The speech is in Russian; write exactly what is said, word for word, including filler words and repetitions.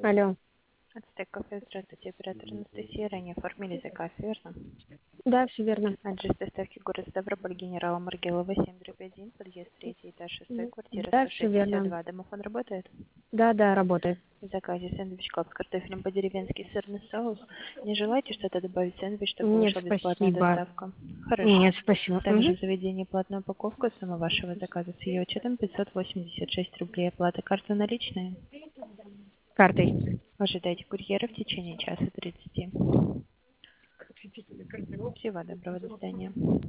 Алло. Ацтек кафе, здравствуйте, оператор Анастасия. Ранее оформили заказ, верно? Да, все верно. Адрес доставки город Ставрополь, генерала Маргелова, семь один, подъезд третий этаж, шоссе, квартира Да, сто все шестьдесят верно. два. Домофон работает? Да, да, работает. В заказе сэндвич клаб с картофелем по-деревенски, сырный соус. Не желаете что-то добавить в сэндвич, чтобы Нет, вышла бесплатная спасибо. доставка? Хорошо. Нет, спасибо. Также Угу. в заведении платная упаковка сумма вашего заказа с ее учетом пятьсот восемьдесят шесть рублей. Оплата карты наличные. Картой. Ожидайте курьера в течение часа тридцати. Всего доброго, до свидания.